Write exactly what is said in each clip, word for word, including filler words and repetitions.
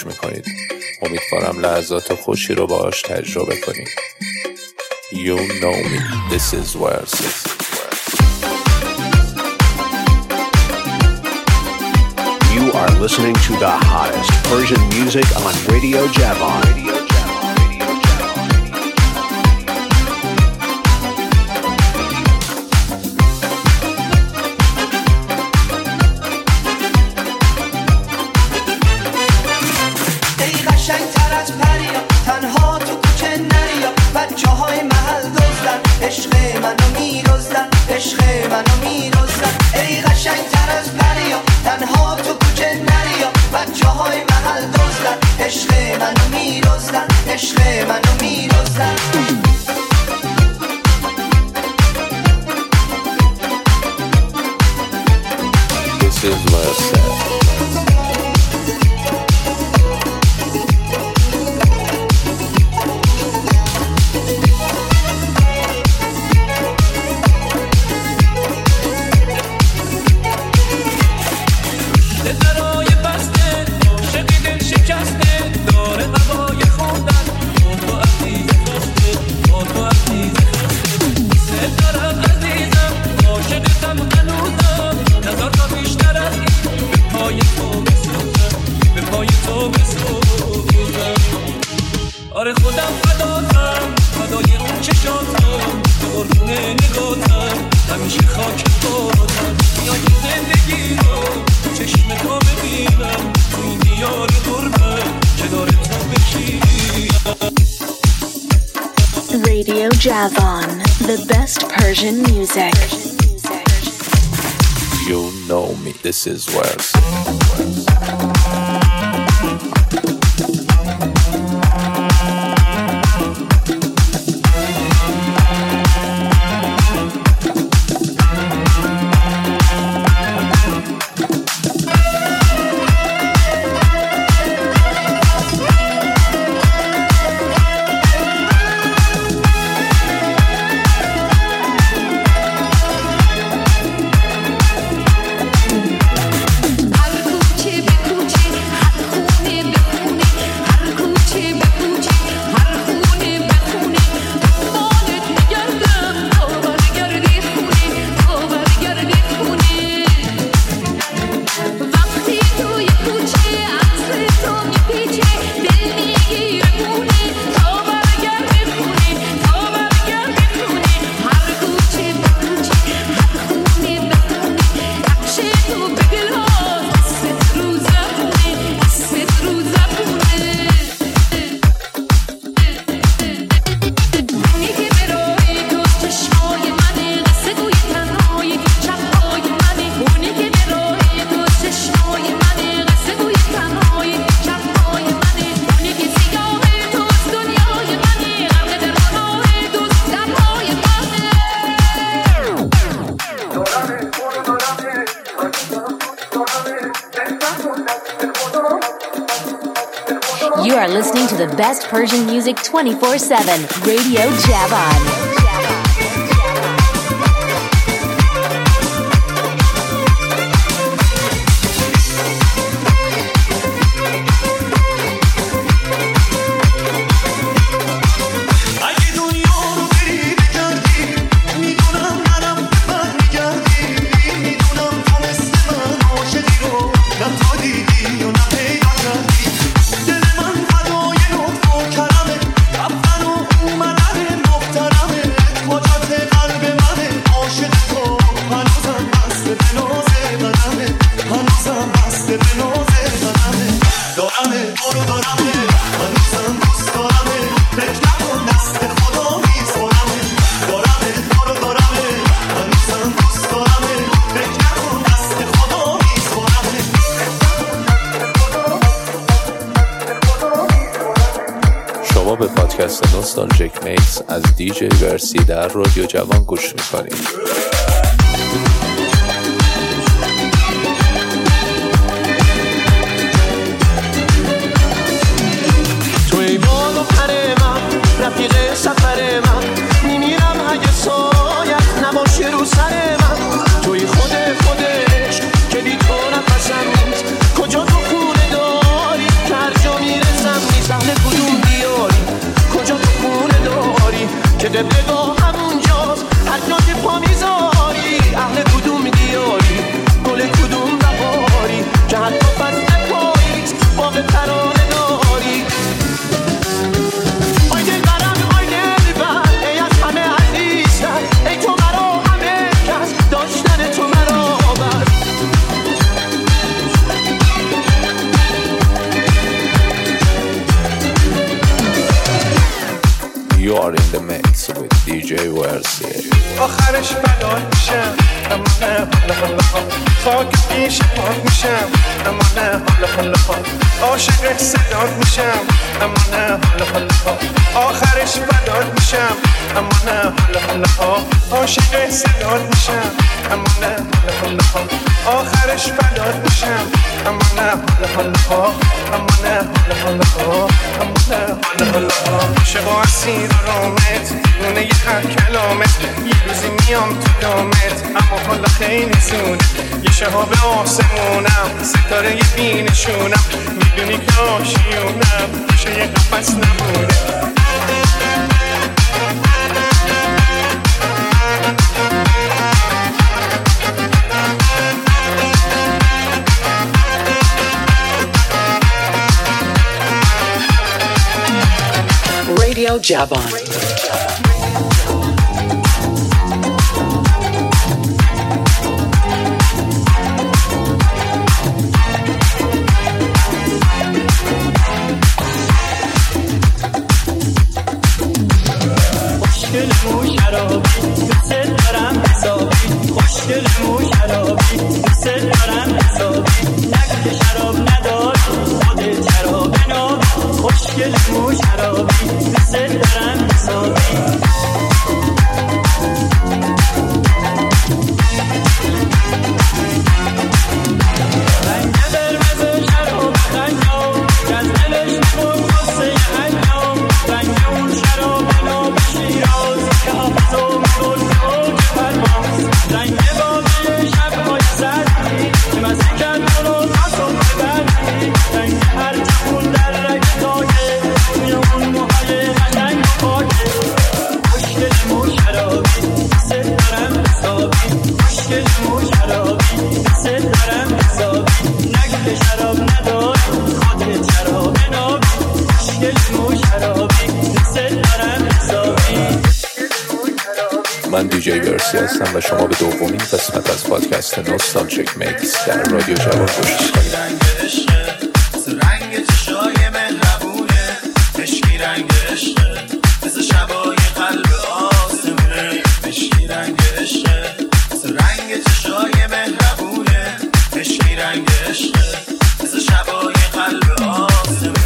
میکنید. امیدوارم لحظات خوشی رو باهاش تجربه کنید. You know me, this is Versi. You are listening to the hottest Persian music on Radio Javan. Radio This is Versi. آره خودم فداتم فدای اون چشاتم قربونه نگاتم همیشه خاک پاتم میای زندگی رو چشم تو ببینم تو این دیار غربت کنار تو بشینم. Radio Javan, the best Persian music. You know me, this is Versi. You are listening to the best Persian music twenty-four seven, Radio Javan. به پادکست نوستالژیک میکس از دیجی ورسی در رادیو جوان گوش میکنید. توی باد و پر من رفیق سفر من میمیرم اگه سایت نباشه رو سر من توی خود خودش که بی تو نفسم نیست کجا تو خونه داری که هر جا اهل کدوم دیاری کجا تو خونه داری که قبلگاه همونجاست هر جا که پا میذاری اهل کدوم دیاری گل کدوم بهاری که حتی فصل پاییز باغ ترانه داری آی دلبرم آی دلبر ای از همه عزیزتر ای تو مرا همه کس داشتن تو مرا بر You are in the mix with دی جی ورسی. آخرش بلال میشم اما نه حالا حالا خاک پیش پاک میشم اما نه حالا حالا عاشق صدات میشم اما نه حالا حالا آخرش بلال میشم اما نه حالا حالا عاشق صدات میشم اما نه حالا حالا آخرش بلال میشم اما نه حالا حالا اما نه حالا حالا اما نه حالا حالا عاشق و اسیر رامت نونه یه هر کلامت یه روزی میام تو دامت اما حالا خیلی زود یه شهاب آسمونم ستاره یه بینشونم میدونی که آشیونم میشه یه قفص نبوده Radio Javan. خوشگل مو شرابی دوست دارم حسابی خوشگل مو شرابی دوست دارم حسابی نگه شراب نداری خودت شراب نابی خوشگل مو شرابی دوست دارم حسابی رنگ قرمز شراب خنجام که از دلش نبود قصه انجام رنگ اون شراب ناب شیراز که حافظو میگل زوج پرواز رنگ باقی شبهای سردی که مزه کرد منو ناسم ببردی رنگ هر جمون در رگ تاگه توی اون موهای قشنگ و پاکه خوشگل مو شرابی دوست دارم حسابی خوشگل مو شرابی دوست دارم حسابی نگه شراب نداری خودت شراب نابی خوشگل مو شرابی دوست دارم حسابی. من دی جی ورسی هستم و شما به دومین قسمت از پادکست نوستالژیک میکس در رادیو جوان گوش کنید. رنگ عشقه مثل رنگ چشای مهربونه مشکی رنگ عشقه مثل شبای قلب آسمونه مشکی رنگ عشقه مثل رنگ چشای مهربونه مشکی رنگ عشقه مثل شبای قلب آسمونه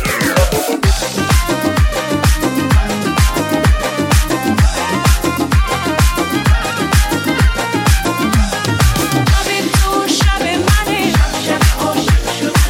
شب تو شب منه شب عاشق شد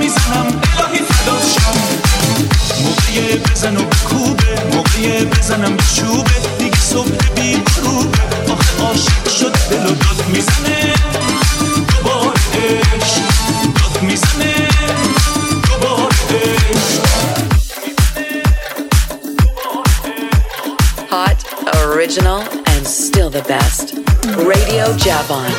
میزنم الهی فدات شم موقع بزن و بکوبه موقع بزنم به چوبه دیگه صبح بی غروبه آخه عاشق شد دل و داد میزنه دوباره عشق داد میزنه دوباره عشق. Hot, original, and still the best. Radio Javon.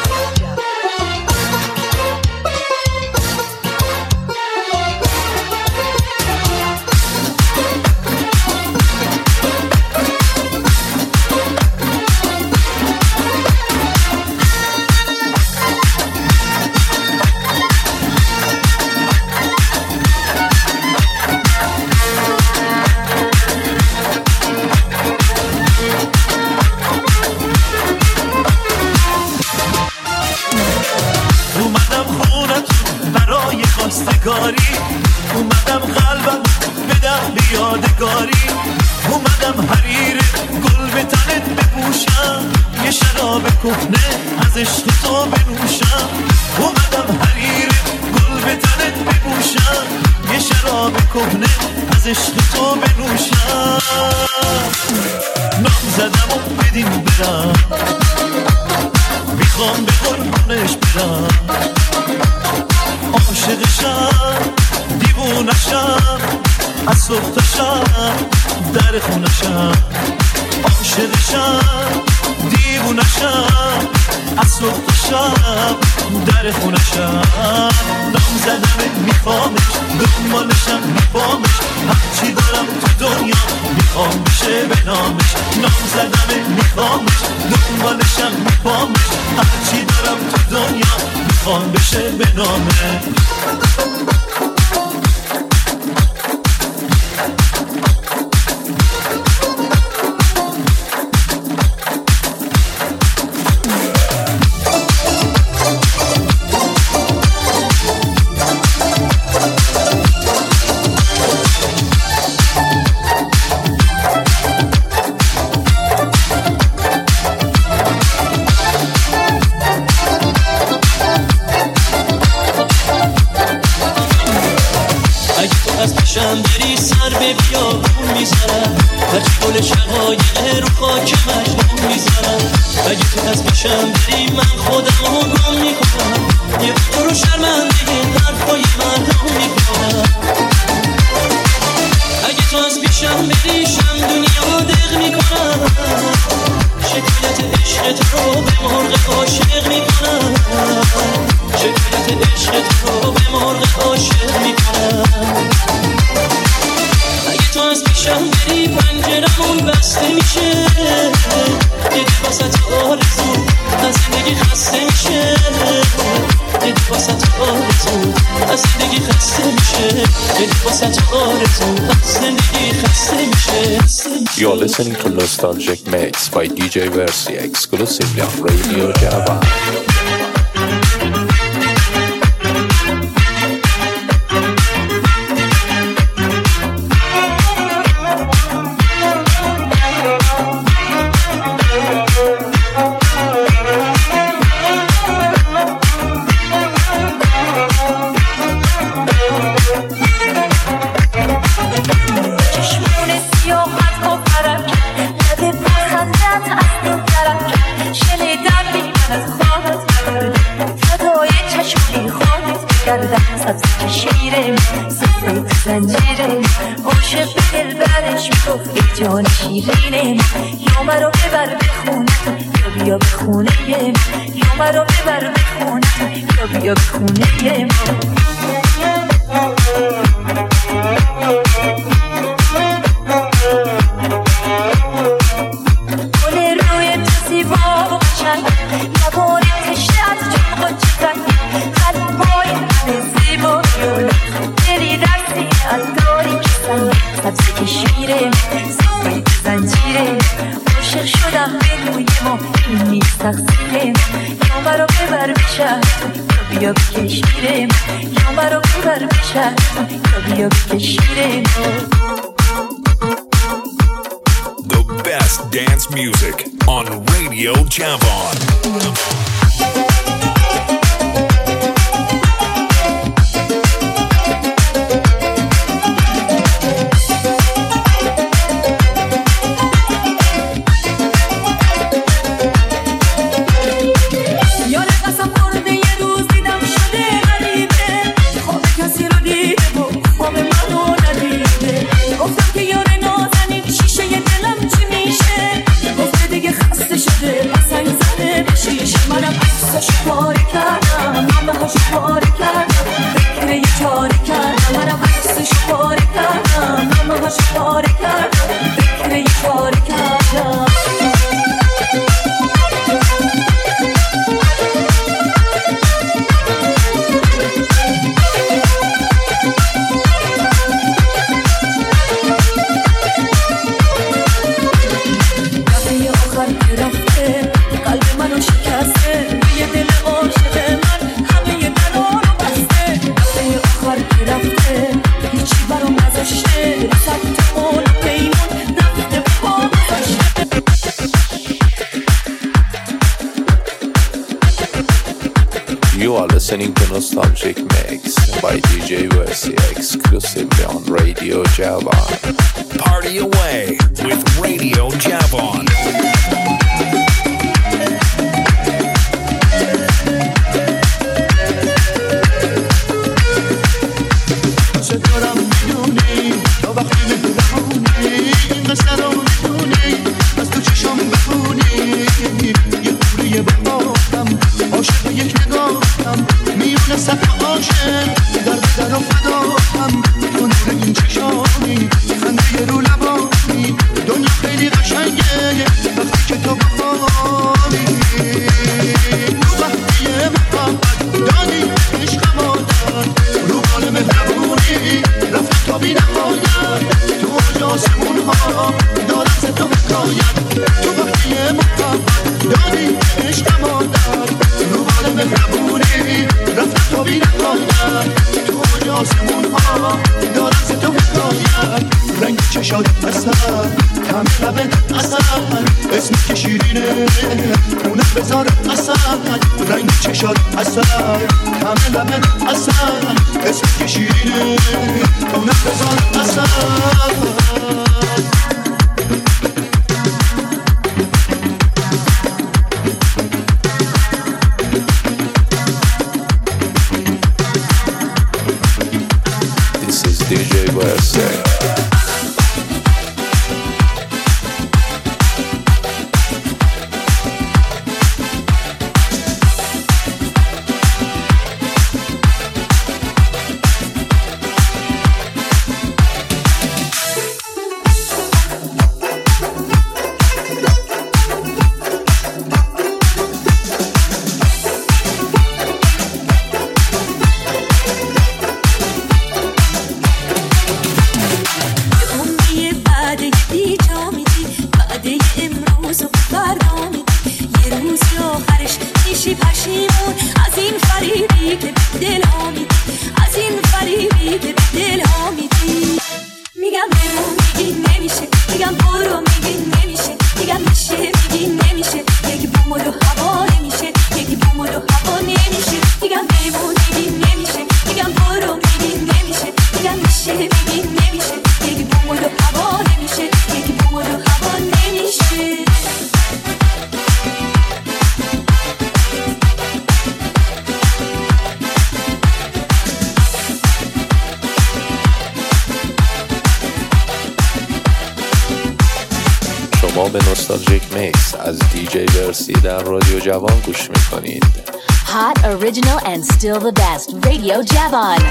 اومدم قلبم بدم بیادگاری اومدم حریر گل به تنت بپوشم یه شراب کهنه از عشق تو بنوشم اومدم حریر گل به تنت بپوشم یه شراب کهنه از عشق تو بنوشم نام زدم و بدین برم میخوام به قربونش برم عاشقشم دیوونشم از صبح تا شب در خونشم عاشقشم دیوونشم از صبح تا شب در خونشم نام زدم میخوامش دنبالشم میخوامش هرچی دارم تو دنیا میخوام بشه به نامش نام زدم میخوامش دنبالشم میخوامش هرچی دارم تو دنیا میخوام بشه به نامش. شم بری سر به بیابون میزنم هرچی گل شقایق رو خاک مجنون میزنم اگه تو از پیشم بری من خودم رو گم میکنم یه تو رو شرمنده حرفای مردم میکنم اگه تو از پیشم بری شم دنیا دق میکنم شکایت عشق تو رو به مرغ عاشق میکنم شکایت عشق تو رو به مرغ عاشق میکنم اگه تو از پیشم بری پنجرمون بسته میشه دیگه واسه آرزو از زندگی خسته میشه دیگه واسه آرزو از زندگی خسته میشه دیگه واسه آرزو از زندگی خسته میشه. You're listening to Nostalgic Mix by D J Versi exclusively on Radio Java. زنجیره عاشق دل برش میگفت ای جان شیرینه یا مرا ببر به خونه یا بیا به خونه ما یا مرا ببر به خونه یا بیا به خونه ما گل روی تو زیبا و قشنگ لبان تشنه از جوق و چنگ قلب‌های همه زیبا دلی در سینه‌ات داری که سنگ سبز کشمیره صفحه زنجیره عاشق شدم به روی ما این نیست تقصیره یا مرا ببر به شهر یا بیا به کشمیره یا مرا ببر به شهر یا بیا به کشمیره. The best dance music on Radio Javon. پاره کردم فکر یه چاره کردم دفعه آخر که رفته قلب منو شکسته یه دل عاشق من همه درا رو بسته دفعه آخر که رفته هیچی برام نذاشته رسد اون پیمون رفته با گذاشته You are listening to Nostalgic Mix by D J Versi exclusively on Radio Javan. Party away with Radio Javan. ستارم میدونی تا وقتی مهربونی این قصه رو میدونی از تو چشام بخونی یه خوریه بخوابم عاشق یک نگاهم میونه صف عاشق درد در و فداهم تو نور این چشامی خنده رو لبانی دنیا خیلی قشنگه وقتی که تو بخوابی تو وقتی محبت دادی عشق مادر رو بال مهربونی رفت تا بی نهایت تو آج آسمون ها دارم ز تو حکایت تو وقتی محبت دادی عشق مادر رو بال مهربونی رفت تا بی نهایت تو آج آسمون ها دارم ز تو حکایت رنگ چشات اصل همه لبت اصل اسمی که شیرینه اونه بذار اصل رنگ چشات اصل همه لبت اصل اسمی که شیرینه اونه بذار اصل This is D J Versi. شما به نوستالژیک میکس از دی جی ورسی در رادیو جوان گوش میکنید. Hot, original and still the best. Radio Javan.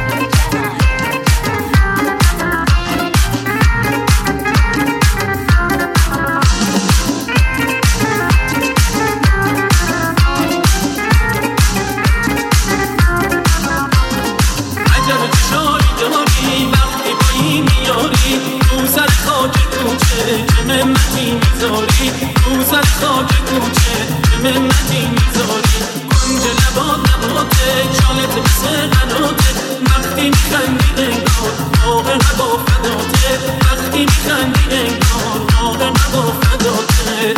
منتی میذاری تو سر خاک کوچه منتی میذاری کنج لبات نباته چالت مثل قناته وقتی میخندی انگار موقع هوا فداته وقتی میخندی انگار موقع هوا فداته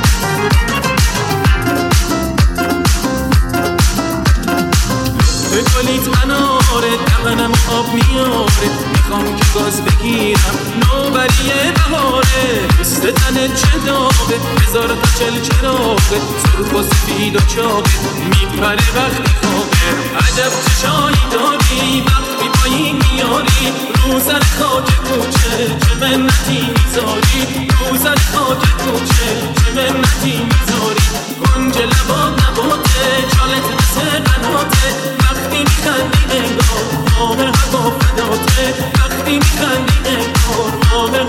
به گلیت اناره دقنم آب میاره میخوام که گاز بگیرم نوبریه بهاره پست تنت چه داغه بذار تا چل چراغه سرخ و سفید و چاقه میپره وقتی خوابه عجب چشایی داری وقتی پایین میاری رو سر خاک کوچه چه منتی میذاری رو سر خاک کوچه چه منتی میذاری کنج لبات نباته چالت مثل قناته وقتی میخندی انگار موقع هوا فداته وقتی میخندی انگار موقع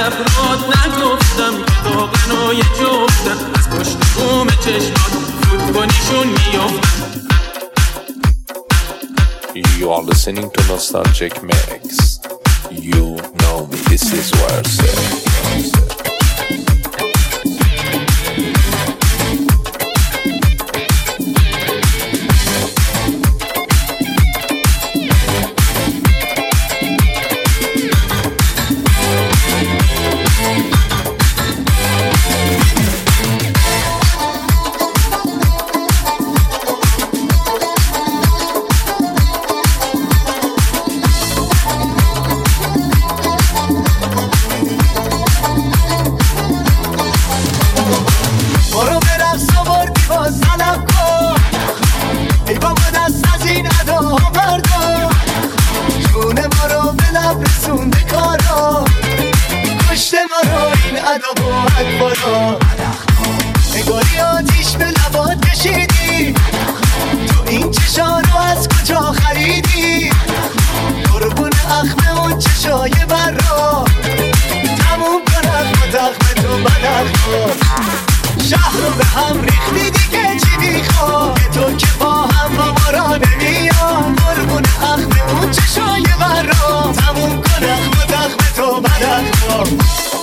افراد نگفتم که داغن و یه جفتم از پشت بوم چشمات فوت کنیشون میافتم. You are listening to Nostalgic Mix. You know me, this is Warsaw. نگاری آتیش به لبات کشیدی، تو این چشانو از کجا خریدی؟ قربون اخم اون چشای برا تموم کنم با تخم تو بدل کن. شهر رو به هم ریختی دیگه چی میخواد؟ تو که با هم با ما را نمیاد. قربون اخم اون چشای برا تموم کنم با تخم تو بدل کن.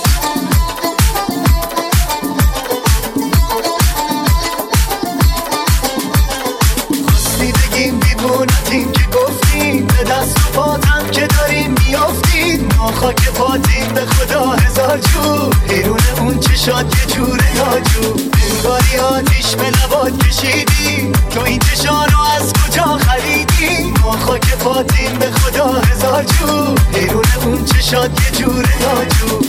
این که گفتیم به دست و پاتم که داریم میافتیم، ما خاک پاتیم به خدا هزار جو. بیرون اون چشات یه جوره ناجو، انگاری آتیش به لبات کشیدی، تو این چشانو از کجا خریدی؟ ما خاک پاتیم به خدا هزار جو، بیرون اون چشات یه جوره ناجو.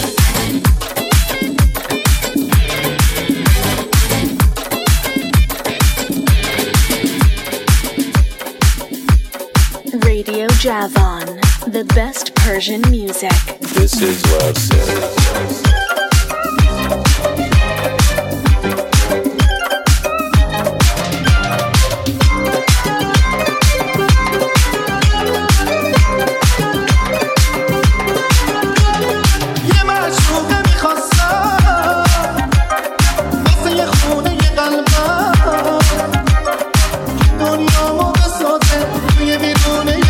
Radio Javon, the best Persian music. This is Warsaw.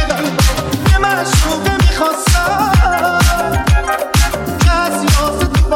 یه معشوقه میخواستم کسی واسه تو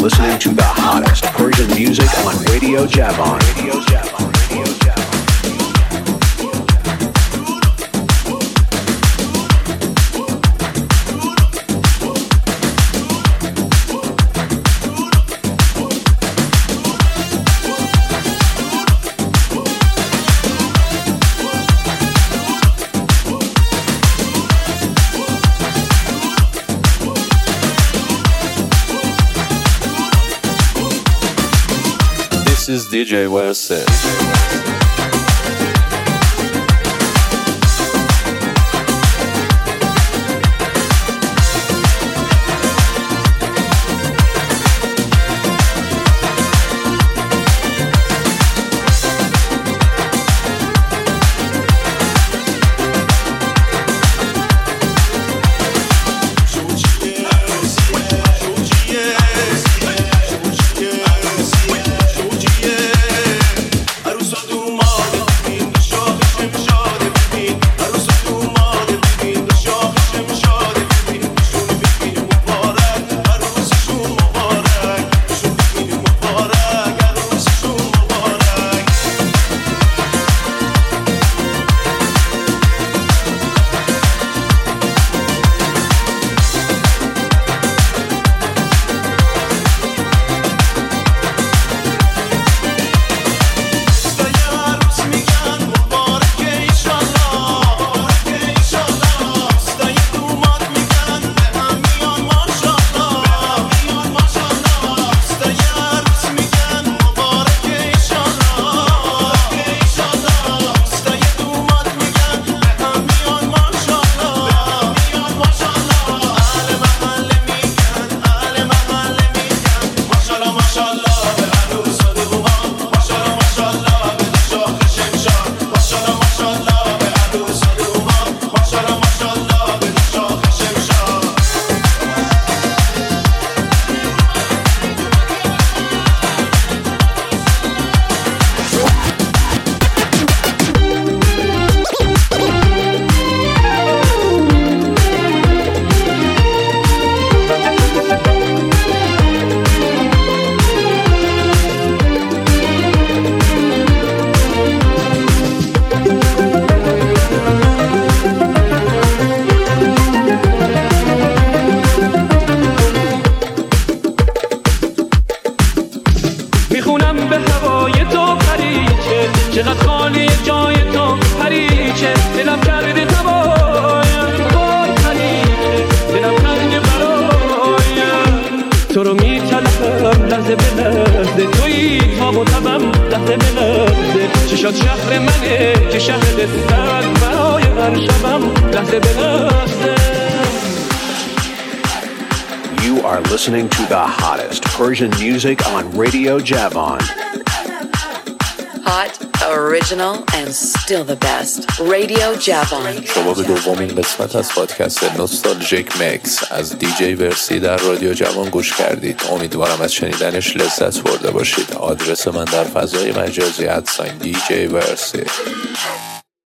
listening to the hottest Persian music on Radio Javan. Radio Javan. Radio Javan. This is D J Verse. You are listening to the hottest Persian music on Radio Javan. Hot, original, and still the best. Radio Javan. شما به دومین قسمت از پادکست نوستالژیک مکس از دی جی ورسی در رادیو جوان گوش کردید. امیدوارم از شنیدنش لذت برده باشید. آدرس من در فضای مجازی ادساین دی جی ورسی.